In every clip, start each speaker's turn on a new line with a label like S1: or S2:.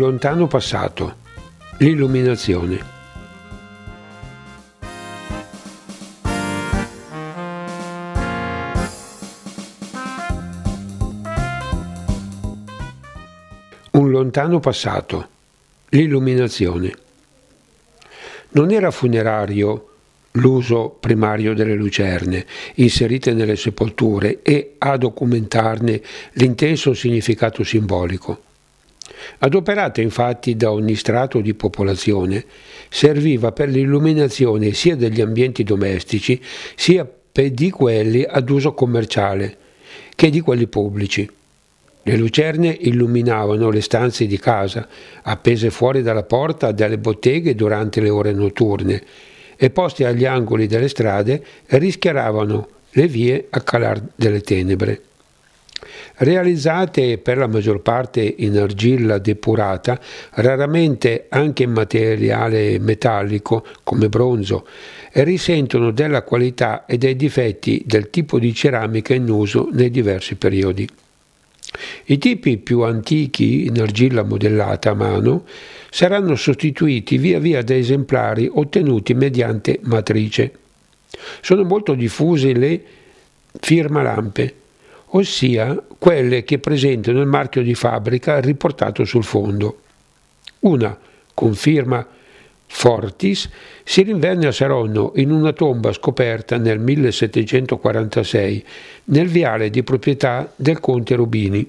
S1: lontano passato. L'illuminazione. Un lontano passato. L'illuminazione. Non era funerario l'uso primario delle lucerne inserite nelle sepolture e a documentarne l'intenso significato simbolico. Adoperata infatti da ogni strato di popolazione, serviva per l'illuminazione sia degli ambienti domestici sia di quelli ad uso commerciale che di quelli pubblici. Le lucerne illuminavano le stanze di casa, appese fuori dalla porta delle botteghe durante le ore notturne, e posti agli angoli delle strade rischiaravano le vie a calar delle tenebre. Realizzate per la maggior parte in argilla depurata, raramente anche in materiale metallico come bronzo, risentono della qualità e dei difetti del tipo di ceramica in uso nei diversi periodi. I tipi più antichi in argilla modellata a mano saranno sostituiti via via da esemplari ottenuti mediante matrice. Sono molto diffuse le firmalampe, ossia quelle che presentano il marchio di fabbrica riportato sul fondo. Una, con firma Fortis, si rinvenne a Saronno in una tomba scoperta nel 1746 nel viale di proprietà del conte Rubini.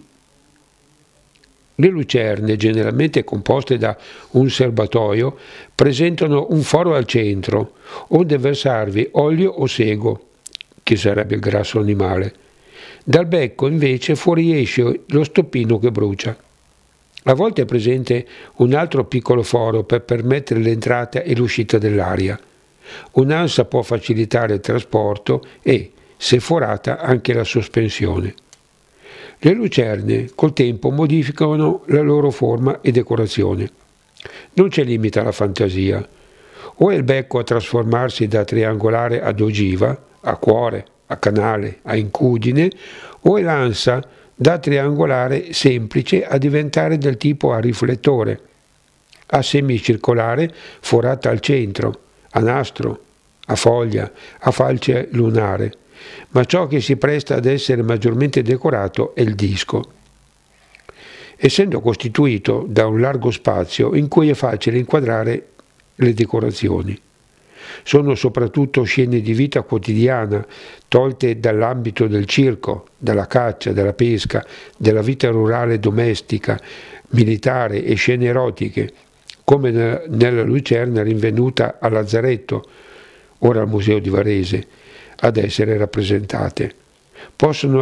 S1: Le lucerne, generalmente composte da un serbatoio, presentano un foro al centro, onde versarvi olio o sego, che sarebbe il grasso animale. Dal becco invece fuoriesce lo stoppino che brucia. A volte è presente un altro piccolo foro per permettere l'entrata e l'uscita dell'aria. Un'ansa può facilitare il trasporto e, se forata, anche la sospensione. Le lucerne col tempo modificano la loro forma e decorazione. Non c'è limite alla fantasia. O è il becco a trasformarsi da triangolare ad ogiva, a cuore, a canale, a incudine, o è l'ansa da triangolare semplice a diventare del tipo a riflettore, a semicircolare forata al centro, a nastro, a foglia, a falce lunare, ma ciò che si presta ad essere maggiormente decorato è il disco, essendo costituito da un largo spazio in cui è facile inquadrare le decorazioni. Sono soprattutto scene di vita quotidiana, tolte dall'ambito del circo, dalla caccia, della pesca, della vita rurale domestica, militare e scene erotiche, come nella lucerna rinvenuta a Lazzaretto, ora al Museo di Varese, ad essere rappresentate. Possono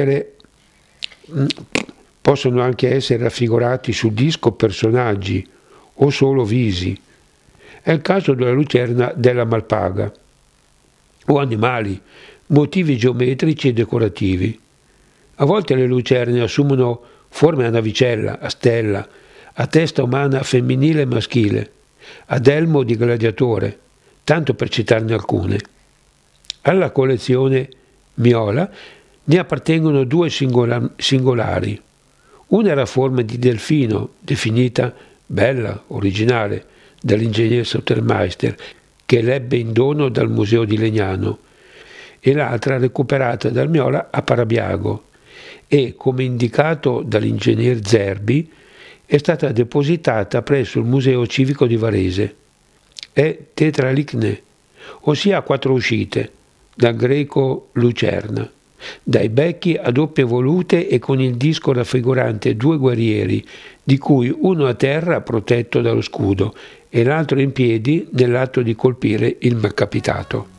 S1: anche essere raffigurati sul disco personaggi o solo visi. È il caso della lucerna della Malpaga, o animali, motivi geometrici e decorativi. A volte le lucerne assumono forme a navicella, a stella, a testa umana femminile e maschile, ad elmo di gladiatore, tanto per citarne alcune. Alla collezione Miola ne appartengono due singolari. Una era a forma di delfino, definita bella, originale, dall'ingegner Sautermeister, che l'ebbe in dono dal Museo di Legnano, e l'altra recuperata dal Miola a Parabiago e, come indicato dall'ingegner Zerbi, è stata depositata presso il Museo Civico di Varese. È tetralicne, ossia a 4 uscite, dal greco lucerna, dai becchi a doppie volute e con il disco raffigurante 2 guerrieri, di cui uno a terra protetto dallo scudo e l'altro in piedi nell'atto di colpire il malcapitato.